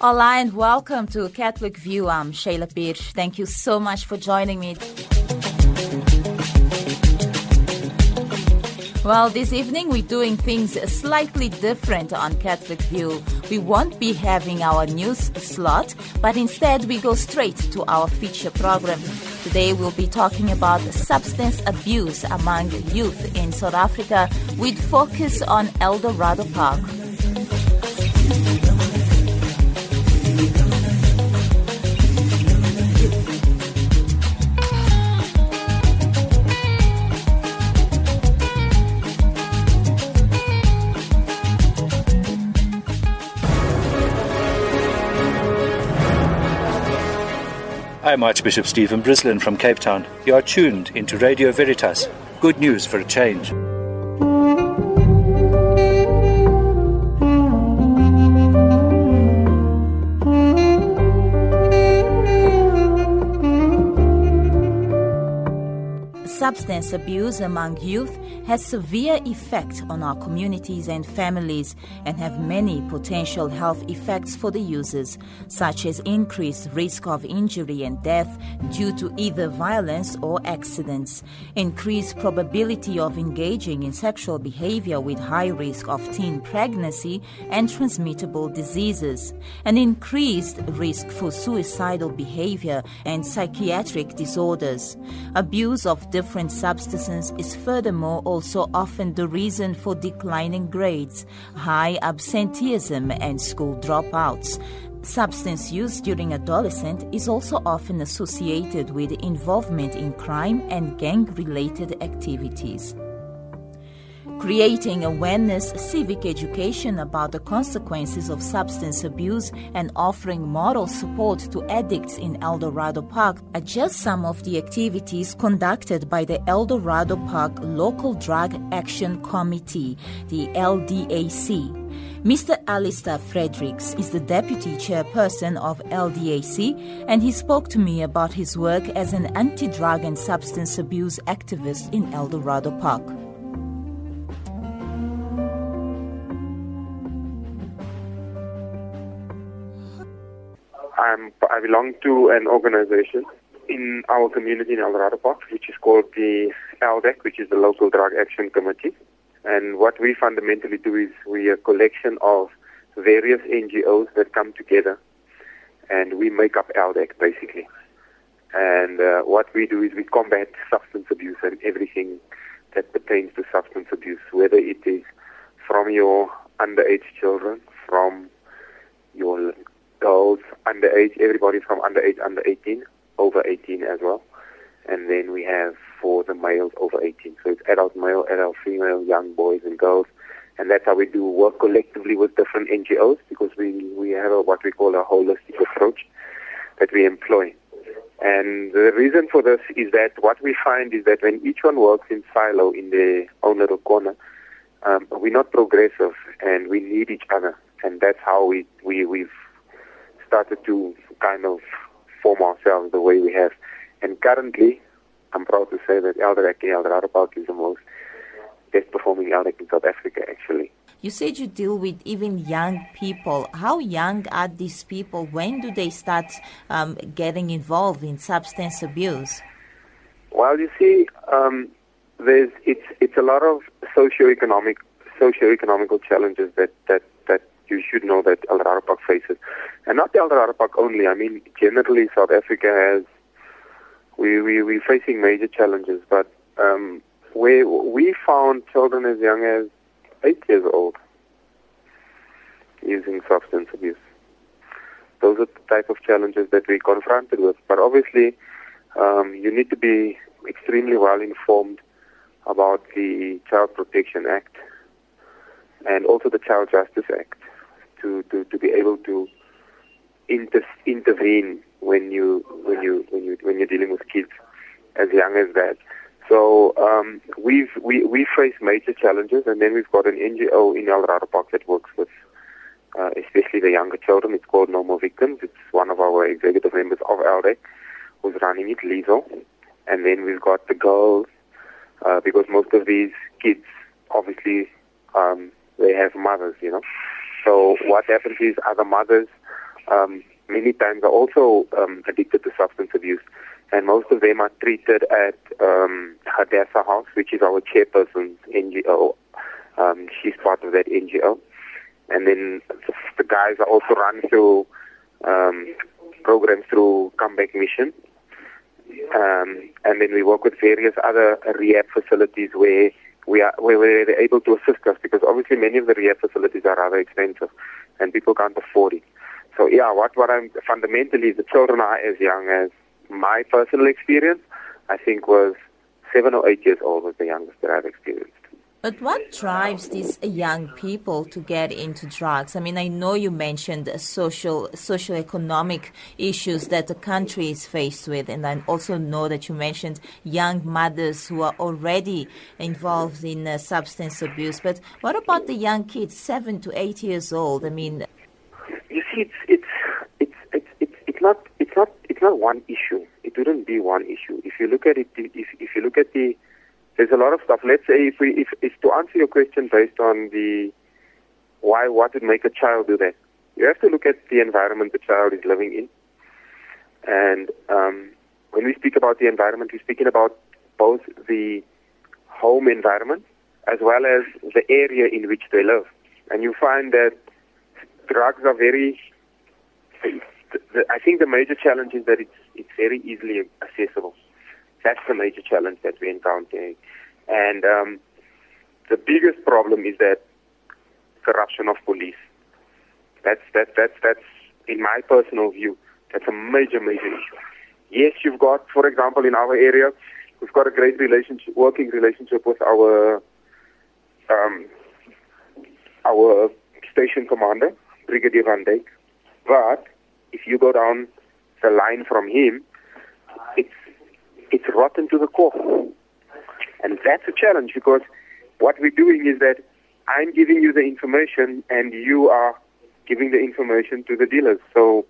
Hola and welcome to Catholic View. I'm Sheila Birch. Thank you so much for joining me. Well, this evening we're doing things slightly different on Catholic View. We won't be having our news slot, but instead we go straight to our feature program. Today we'll be talking about substance abuse among youth in South Africa with focus on Eldorado Park. I'm Archbishop Stephen Brislin from Cape Town. You are tuned into Radio Veritas. Good news for a change. Substance abuse among youth has severe effect on our communities and families and have many potential health effects for the users, such as increased risk of injury and death due to either violence or accidents, increased probability of engaging in sexual behavior with high risk of teen pregnancy and transmittable diseases, an increased risk for suicidal behavior and psychiatric disorders. Abuse of different substances is furthermore also often the reason for declining grades, high absenteeism and school dropouts. Substance use during adolescence is also often associated with involvement in crime and gang-related activities. Creating awareness, civic education about the consequences of substance abuse and offering moral support to addicts in Eldorado Park are just some of the activities conducted by the Eldorado Park Local Drug Action Committee, the LDAC. Mr. Alistair Fredericks is the deputy chairperson of LDAC, and he spoke to me about his work as an anti-drug and substance abuse activist in Eldorado Park. I belong to an organization in our community in Eldorado Park, which is called the LDAC, which is the Local Drug Action Committee. And what we fundamentally do is we are a collection of various NGOs that come together, and we make up LDAC basically. And what we do is we combat substance abuse and everything that pertains to substance abuse, whether it is from your underage children, from your girls, underage, everybody from underage, under 18, over 18 as well. And then we have for the males over 18. So it's adult male, adult female, young boys and girls. And that's how we do work collectively with different NGOs, because we have what we call a holistic approach that we employ. And the reason for this is that what we find is that when each one works in silo in their own little corner, we're not progressive and we need each other. And that's how we've started to kind of form ourselves the way we have. And currently, I'm proud to say that LDAC in Eldorado Park is the most best performing LDAC in South Africa, actually. You said you deal with even young people. How young are these people? When do they start getting involved in substance abuse? Well, you see, it's a lot of socio-economical challenges that you should know that Eldorado Park faces. And not Eldorado Park only. I mean, generally South Africa has, we're facing major challenges, but where we found children as young as 8 years old using substance abuse. Those are the type of challenges that we're confronted with. But obviously, you need to be extremely well informed about the Child Protection Act and also the Child Justice Act to be able to intervene when you're dealing with kids as young as that. So we face major challenges, and then we've got an NGO in Eldorado Park that works with especially the younger children. It's called No More Victims. It's one of our executive members of LDAC who's running it, Lizo. And then we've got the girls, because most of these kids, obviously, they have mothers, you know. So what happens is other mothers many times are also addicted to substance abuse. And most of them are treated at Hadassah House, which is our chairperson's NGO. She's part of that NGO. And then the guys are also run through programs through Comeback Mission. And then we work with various other rehab facilities where they're able to assist us, because obviously many of the rehab facilities are rather expensive and people can't afford it. So yeah, what I'm fundamentally, the children are as young as my personal experience, I think, was 7 or 8 years old was the youngest that I've experienced. But what drives these young people to get into drugs? I mean, I know you mentioned socio-economic issues that the country is faced with, and I also know that you mentioned young mothers who are already involved in substance abuse. But what about the young kids, 7 to 8 years old? I mean, you see, it's not one issue. It wouldn't be one issue. If you look at it, if you look at there's a lot of stuff. Let's say if to answer your question based on what would make a child do that, you have to look at the environment the child is living in. And when we speak about the environment, we're speaking about both the home environment as well as the area in which they live. And you find that drugs are I think the major challenge is that it's very easily accessible. That's the major challenge that we encounter. And the biggest problem is that corruption of police. That's in my personal view, that's a major issue. Yes, you've got, for example, in our area, we've got a great working relationship with our station commander, Brigadier Van Dijk. But if you go down the line from him, it's rotten to the core. And that's a challenge, because what we're doing is that I'm giving you the information and you are giving the information to the dealers. So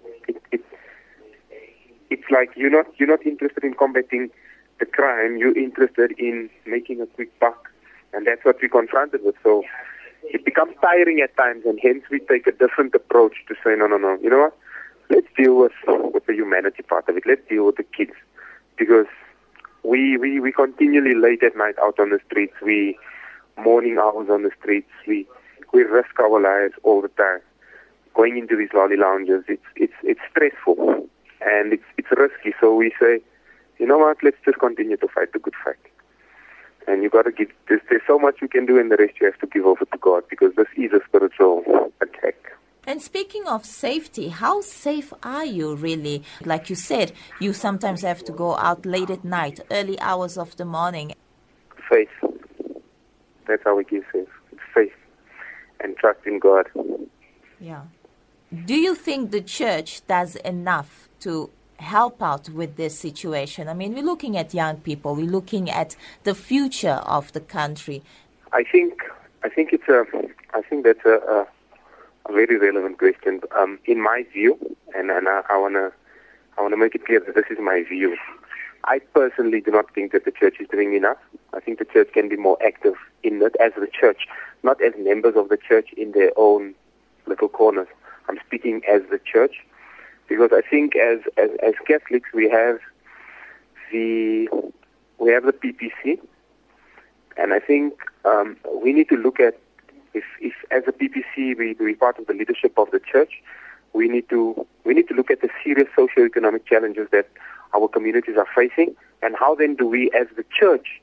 it's like you're not interested in combating the crime, you're interested in making a quick buck. And that's what we're confronted with. So it becomes tiring at times, and hence we take a different approach to say, no. You know what? Let's deal with the humanity part of it. Let's deal with the kids. Because we continually late at night out on the streets. We morning hours on the streets. We risk our lives all the time. Going into these lolly lounges, it's stressful and it's risky. So we say, you know what? Let's just continue to fight the good fight. And you got to give. There's so much you can do, and the rest you have to give over to God, because this is a spiritual attack. And speaking of safety, how safe are you really? Like you said, you sometimes have to go out late at night, early hours of the morning. Faith. That's how we give faith. It's faith and trust in God. Yeah. Do you think the church does enough to help out with this situation? I mean, we're looking at young people. We're looking at the future of the country. I think that's a very relevant question. In my view, and I wanna make it clear that this is my view. I personally do not think that the church is doing enough. I think the church can be more active in it as the church, not as members of the church in their own little corners. I'm speaking as the church, because I think as Catholics we have the PPC, and I think we need to look at if as a PPC we're part of the leadership of the church, we need to look at the serious socio-economic challenges that our communities are facing, and how then do we as the church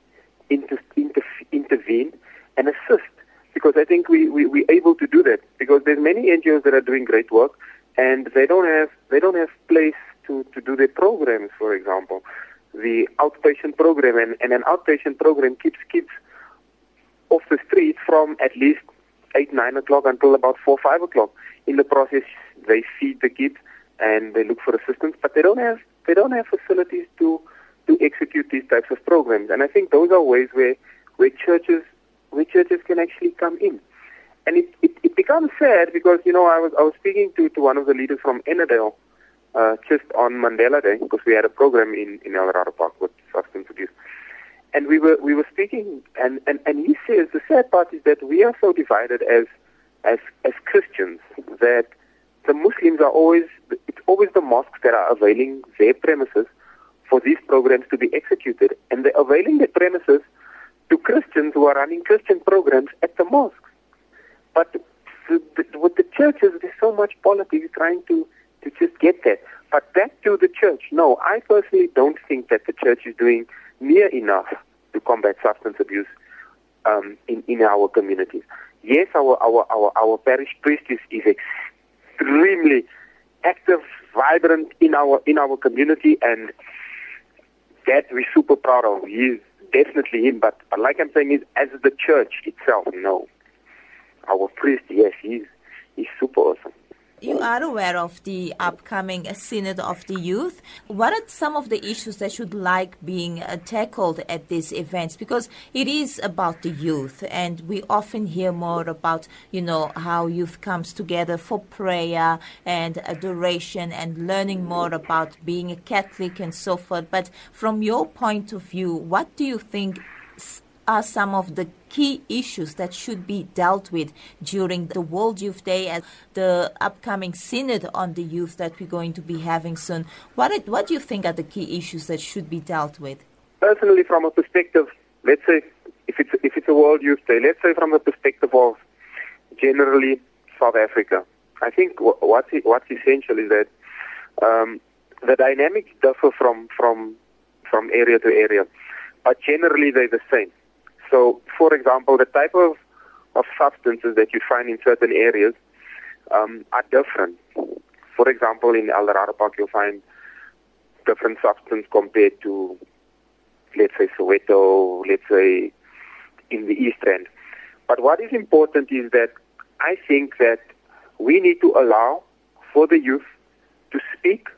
intervene and assist. Because I think we're able to do that, because there's many NGOs that are doing great work, and they don't have place to do their programs. For example, the outpatient program, and an outpatient program keeps kids off the street from at least 8, 9 o'clock until about 4, 5 o'clock. In the process, they feed the kids and they look for assistance, but they don't have facilities to execute these types of programs. And I think those are ways where churches can actually come in. And it becomes sad, because I was speaking to one of the leaders from Ennerdale just on Mandela Day, because we had a program in Eldorado Park with substance abuse. And we were speaking, and he says the sad part is that we are so divided as Christians that the Muslims it's always the mosques that are availing their premises for these programs to be executed. And they're availing the premises to Christians who are running Christian programs at the mosques. But with the churches, there's so much politics trying to just get that. But back to the church. No, I personally don't think that the church is doing near enough to combat substance abuse in our communities. Yes, our parish priest is extremely active, vibrant in our community, and that we're super proud of. He's definitely him, but like I'm saying, is as the church itself, no. Our priest, yes, he's super awesome. You are aware of the upcoming Synod of the Youth. What are some of the issues that should like being tackled at these events? Because it is about the youth, and we often hear more about, how youth comes together for prayer and adoration and learning more about being a Catholic and so forth. But from your point of view, what do you think are some of the key issues that should be dealt with during the World Youth Day and the upcoming Synod on the Youth that we're going to be having soon? What do you think are the key issues that should be dealt with? Personally, from a perspective, let's say, if it's a World Youth Day, let's say from the perspective of generally South Africa, I think what's essential is that the dynamics differ from area to area, but generally they're the same. So, for example, the type of substances that you find in certain areas are different. For example, in Eldorado Park, you'll find different substance compared to, let's say, Soweto, let's say, in the East End. But what is important is that I think that we need to allow for the youth to speak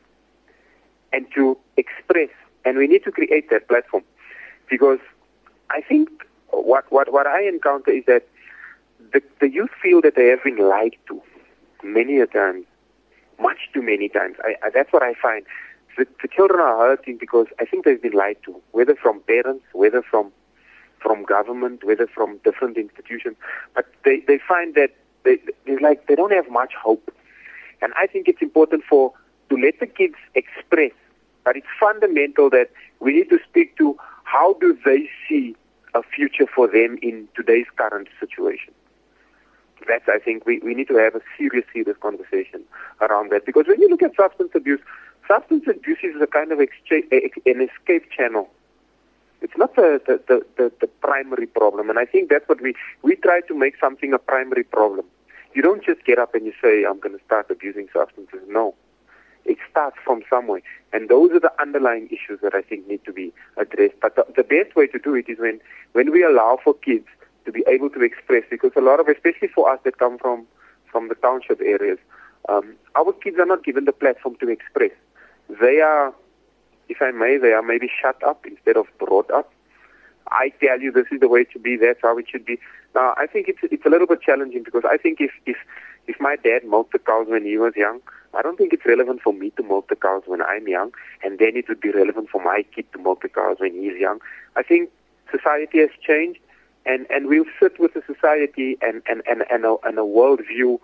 and to express, and we need to create that platform. Because I think what I encounter is that the youth feel that they have been lied to many a time, much too many times. That's what I find. The children are hurting because I think they've been lied to, whether from parents, whether from government, whether from different institutions. But they find that they don't have much hope. And I think it's important to let the kids express, but it's fundamental that we need to speak to how do they see a future for them in today's current situation. That's, I think, we need to have a serious conversation around that. Because when you look at substance abuse is a kind of an escape channel. It's not the primary problem. And I think that's what we try to make something a primary problem. You don't just get up and you say, I'm going to start abusing substances. No. It starts from somewhere. And those are the underlying issues that I think need to be addressed. But the best way to do it is when we allow for kids to be able to express, because a lot of, especially for us that come from the township areas, our kids are not given the platform to express. They are, if I may, they are maybe shut up instead of brought up. I tell you, this is the way to be, that's how it should be. Now, I think it's a little bit challenging, because I think if my dad milked the cows when he was young, I don't think it's relevant for me to milk the cows when I'm young, and then it would be relevant for my kid to milk the cows when he's young. I think society has changed, and we'll sit with the society and a world view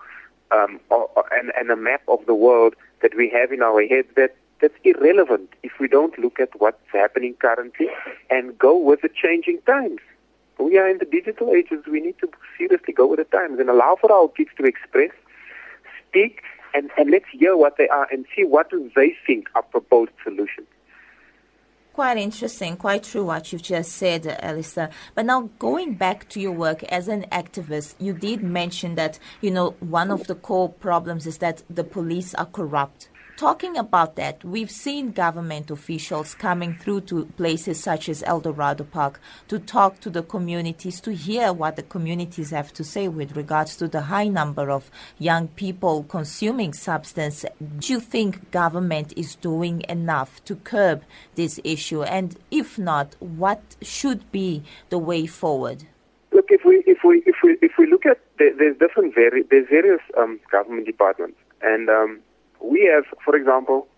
and a map of the world that we have in our heads that's irrelevant if we don't look at what's happening currently and go with the changing times. We are in the digital ages. We need to seriously go with the times and allow for our kids to express, speak, and let's hear what they are and see what do they think are proposed solutions. Quite interesting, quite true what you've just said, Alistair. But now going back to your work as an activist, you did mention that, one of the core problems is that the police are corrupt. Talking about that, we've seen government officials coming through to places such as Eldorado Park to talk to the communities, to hear what the communities have to say with regards to the high number of young people consuming substance. Do you think government is doing enough to curb this issue? And if not, what should be the way forward? Look, if we look at there's various government departments, and we have, for example,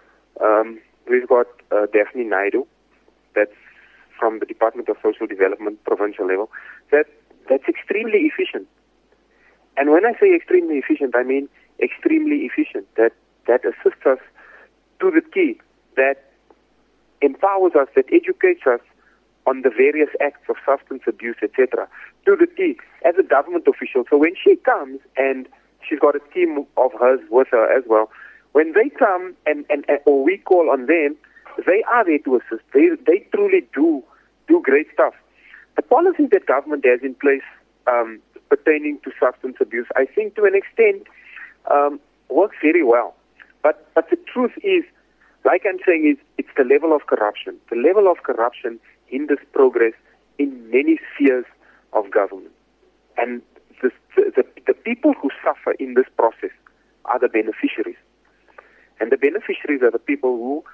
we've got Daphne Naidu, that's from the Department of Social Development, provincial level, that's extremely efficient. And when I say extremely efficient, I mean extremely efficient, that assists us to the T, that empowers us, that educates us on the various acts of substance abuse, etc., to the T, as a government official. So when she comes, and she's got a team of hers with her as well, when they come or we call on them, they are there to assist. They truly do great stuff. The policies that government has in place pertaining to substance abuse, I think to an extent, works very well. But the truth is, like I'm saying, is it's the level of corruption. The level of corruption hinders progress in many spheres of government. And the people who suffer in this process are the beneficiaries. And the beneficiaries are the people who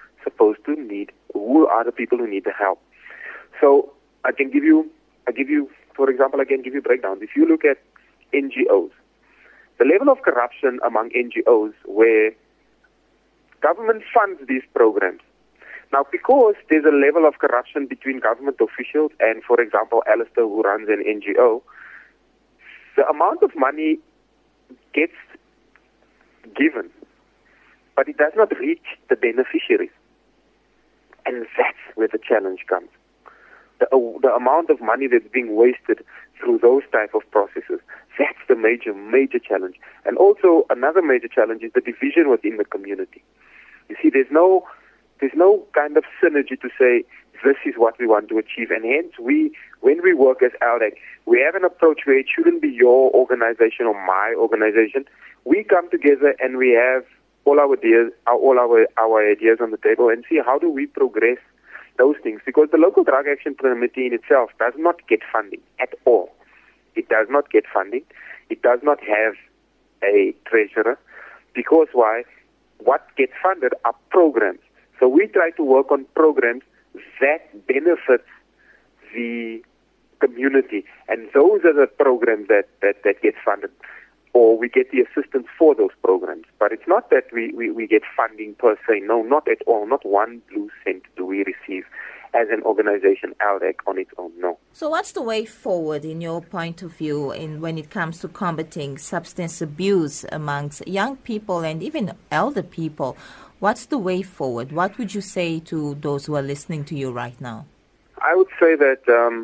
are the people who need the help. So I can give you, for example, breakdowns. If you look at NGOs, the level of corruption among NGOs where government funds these programs. Now, because there's a level of corruption between government officials and, for example, Alistair, who runs an NGO, the amount of money gets given, but it does not reach the beneficiaries. And that's where the challenge comes. The amount of money that's being wasted through those type of processes, that's the major challenge. And also another major challenge is the division within the community. You see, there's no kind of synergy to say this is what we want to achieve. And hence, when we work as LDAC, we have an approach where it shouldn't be your organization or my organization. We come together and we have all our ideas on the table and see how do we progress those things. Because the local drug action committee in itself does not get funding at all. It does not get funding. It does not have a treasurer. Because why? What gets funded are programs. So we try to work on programs that benefit the community. And those are the programs that get funded, or we get the assistance for those programs. But it's not that we get funding per se. No, not at all. Not one blue cent do we receive as an organization, LDAC, on its own. No. So what's the way forward in your point of view when it comes to combating substance abuse amongst young people and even elder people? What's the way forward? What would you say to those who are listening to you right now? I would say that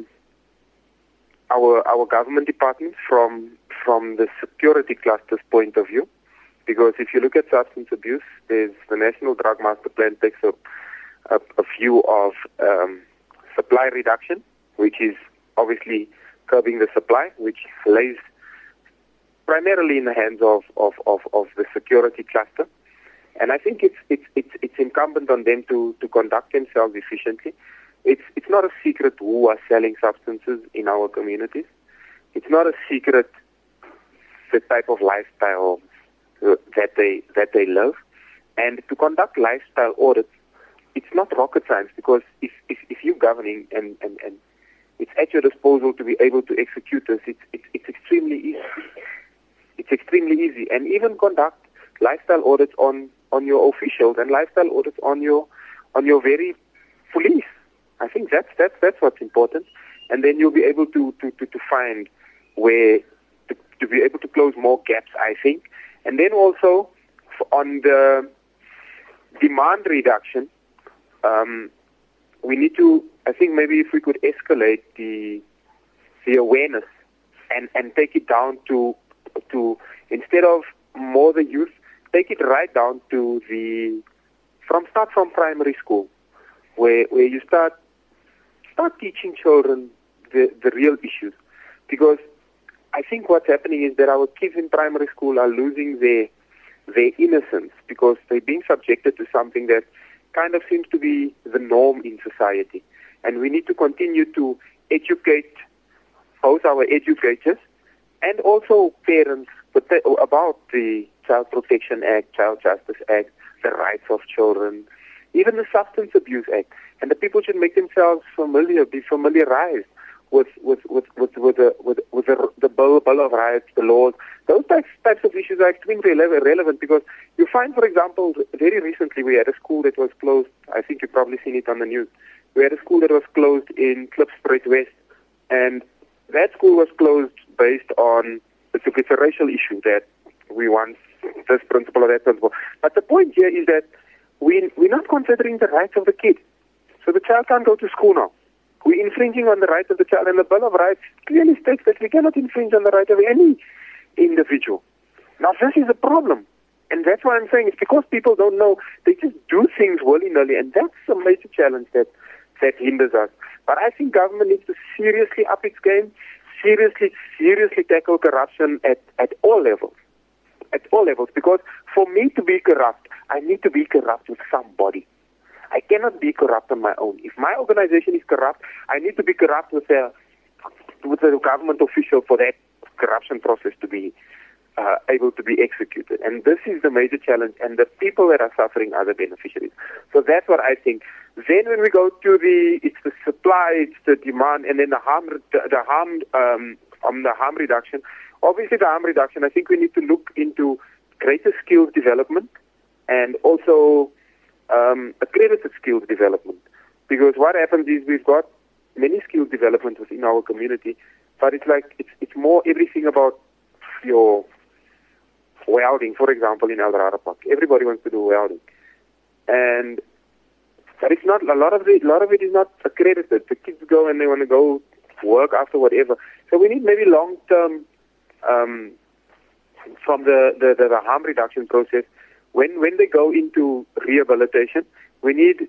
our government department, from the security cluster's point of view, because if you look at substance abuse, there's the National Drug Master Plan takes a view of supply reduction, which is obviously curbing the supply, which lays primarily in the hands of the security cluster. And I think it's incumbent on them to conduct themselves efficiently. It's not a secret who are selling substances in our communities. It's not a secret the type of lifestyle that they live. And to conduct lifestyle audits, it's not rocket science, because if you're governing and it's at your disposal to be able to execute this, it's extremely easy. It's extremely easy. And even conduct lifestyle audits on your officials and lifestyle audits on your very police. I think that's what's important. And then you'll be able to find where to be able to close more gaps, I think. And then also on the demand reduction, we need to, I think maybe if we could escalate the awareness and take it down to instead of more the youth, take it right down to start from primary school, where you start teaching children the real issues. Because I think what's happening is that our kids in primary school are losing their innocence, because they're being subjected to something that kind of seems to be the norm in society. And we need to continue to educate both our educators and also parents about the Child Protection Act, Child Justice Act, the rights of children, even the Substance Abuse Act. And the people should make themselves be familiarized with the Bill of Rights, the laws. Those types of issues are extremely relevant, because you find, for example, very recently we had a school that was closed. I think you've probably seen it on the news. We had a school that was closed in Klipspruit West, and that school was closed based on it's a racial issue that we want this principle or that principle. But the point here is that we're not considering the rights of the kid. So the child can't go to school now. We're infringing on the rights of the child, and the Bill of Rights clearly states that we cannot infringe on the right of any individual. Now, this is a problem, and that's why I'm saying it's because people don't know. They just do things willy-nilly, and that's a major challenge that hinders us. But I think government needs to seriously up its game, seriously tackle corruption at all levels. At all levels, because for me to be corrupt, I need to be corrupt with somebody. I cannot be corrupt on my own. If my organization is corrupt, I need to be corrupt with a government official for that corruption process to be able to be executed. And this is the major challenge, and the people that are suffering are the beneficiaries. So that's what I think. Then when we go to it's the supply, it's the demand, and then the harm reduction. Obviously, the harm reduction, I think we need to look into greater skills development and also accredited skills development. Because what happens is we've got many skills development within our community, but it's more everything about your welding, for example, in Eldorado Park. Everybody wants to do welding. But it's not, a lot of it is not accredited. The kids go and they want to go work after whatever. So we need maybe long-term, from the harm reduction process, when they go into rehabilitation, we need,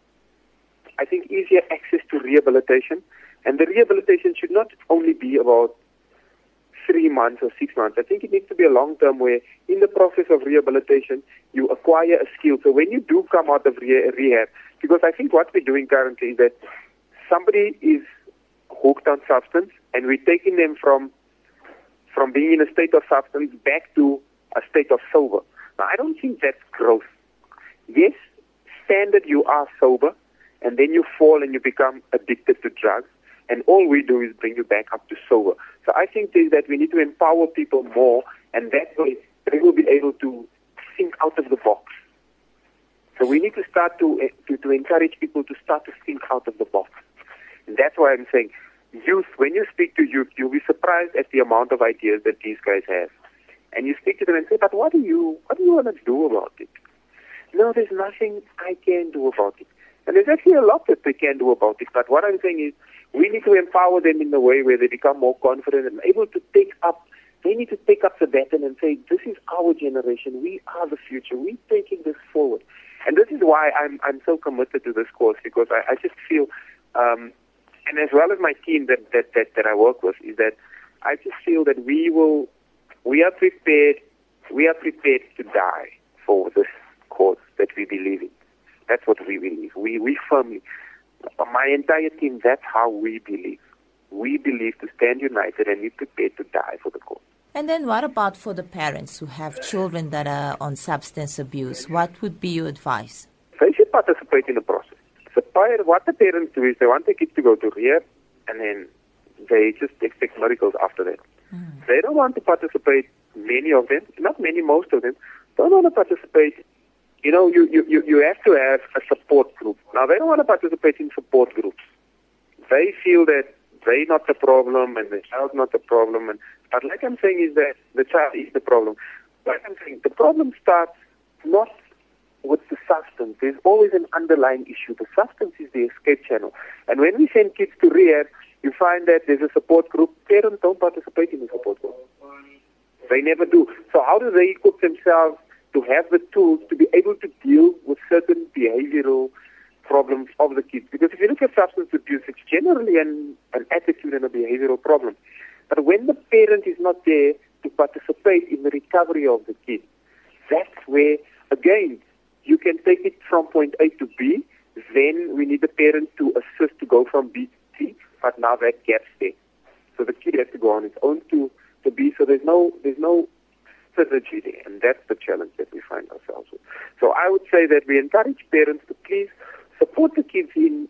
I think, easier access to rehabilitation. And the rehabilitation should not only be about 3 months or 6 months. I think it needs to be a long-term where in the process of rehabilitation, you acquire a skill. So when you do come out of rehab, because I think what we're doing currently is that somebody is hooked on substance and we're taking them from being in a state of substance back to a state of sober. Now, I don't think that's growth. Yes, standard you are sober, and then you fall and you become addicted to drugs, and all we do is bring you back up to sober. So I think that we need to empower people more, and that way they will be able to think out of the box. So we need to start to encourage people to start to think out of the box. And that's why I'm saying, youth, when you speak to youth, you'll be surprised at the amount of ideas that these guys have. And you speak to them and say, but what do you want to do about it? No, there's nothing I can do about it. And there's actually a lot that they can do about it. But what I'm saying is, we need to empower them in a way where they become more confident and able to they need to take up the baton and say, this is our generation. We are the future. We're taking this forward. And this is why I'm so committed to this course, because I just feel, and as well as my team that I work with, is that I just feel that we are prepared to die for this cause that we believe in. That's what we believe. We firmly, my entire team, that's how we believe. We believe to stand united and be prepared to die for the cause. And then what about for the parents who have children that are on substance abuse? What would be your advice? They should participate in the process. So what the parents do is they want their kids to go to rehab, and then they just expect miracles after that. They don't want to participate, many of them, not many, most of them, don't want to participate. You know, you have to have a support group. Now, they don't want to participate in support groups. They feel that they're not the problem and the child's not the problem. But like I'm saying is that the child is the problem. Like I'm saying, the problem starts not with the substance. There's always an underlying issue. The substance is the escape channel. And when we send kids to rehab, you find that there's a support group. Parents don't participate in the support group. They never do. So how do they equip themselves to have the tools to be able to deal with certain behavioral problems of the kids? Because if you look at substance abuse, it's generally an attitude and a behavioral problem. But when the parent is not there to participate in the recovery of the kid, that's where, again, you can take it from point A to B. Then we need the parent to assist to go from B to C, but now that gap's there. So the kid has to go on its own to B, so there's no synergy there, and that's the challenge that we find ourselves with. So I would say that we encourage parents to please support the kids in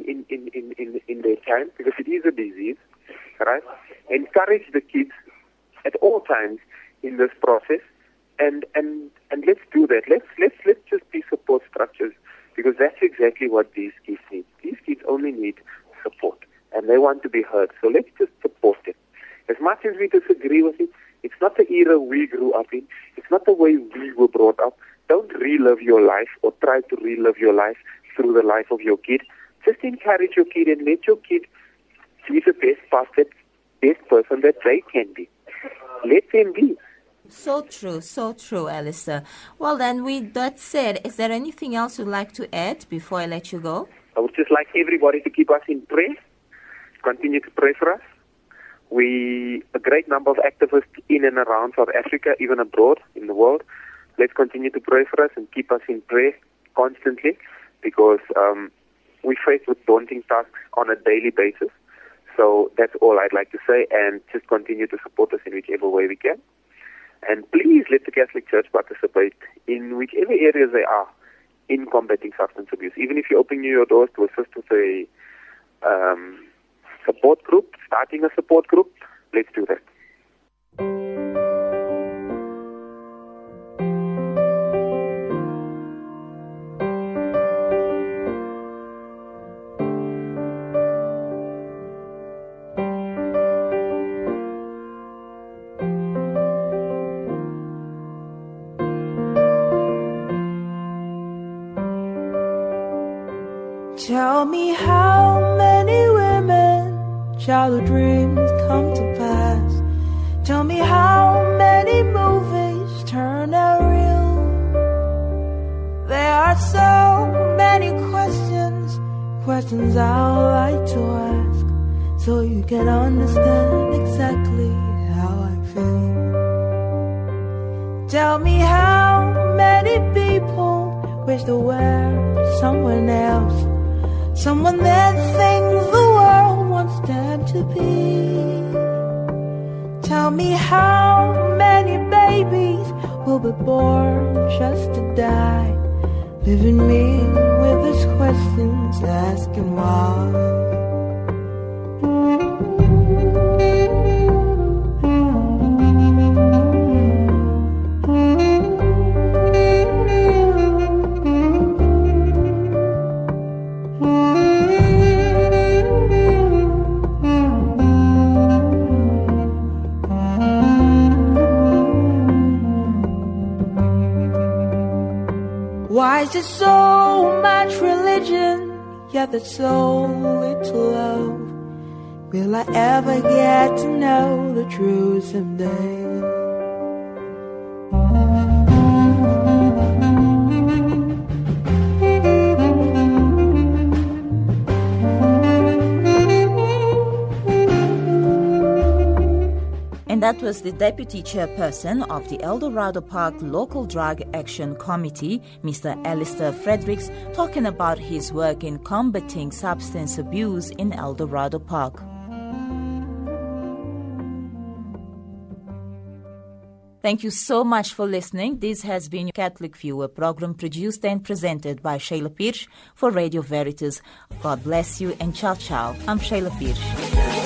their time, because it is a disease, right? Encourage the kids at all times in this process, and let's do that. Let's just be support structures, because that's exactly what these kids need. These kids only need support, and they want to be heard. So let's just support them. As much as we disagree with it, It's not the era we grew up in. It's not the way we were brought up. Don't relive your life or try to relive your life through the life of your kid. Just encourage your kid and let your kid be the best person that they can be. Let them be. So true, Alistair. Well then, with that said, is there anything else you'd like to add before I let you go? I would just like everybody to keep us in prayer. Continue to pray for us. A great number of activists in and around South Africa, even abroad in the world. Let's continue to pray for us and keep us in prayer constantly, because we face with daunting tasks on a daily basis. So that's all I'd like to say, and just continue to support us in whichever way we can. And please let the Catholic Church participate in whichever areas they are in combating substance abuse. Even if you open your doors to assist with a support group, starting a support group, let's do that. Tell me how many women shall the dreams come to pass? Tell me how many movies turn out real? There are so many questions I like to ask, so you can understand exactly how I feel. Tell me how many people wish to wear someone else, someone that thinks the world wants them to be. Tell me how many babies will be born just to die, leaving me with these questions, asking why. Why is there so much religion, yet there's so little love? Will I ever get to know the truth someday? That was the Deputy Chairperson of the El Dorado Park Local Drug Action Committee, Mr. Alistair Fredericks, talking about his work in combating substance abuse in El Dorado Park. Thank you so much for listening. This has been Catholic View, a program produced and presented by Sheila Pirsch for Radio Veritas. God bless you and ciao ciao. I'm Sheila Pirsch.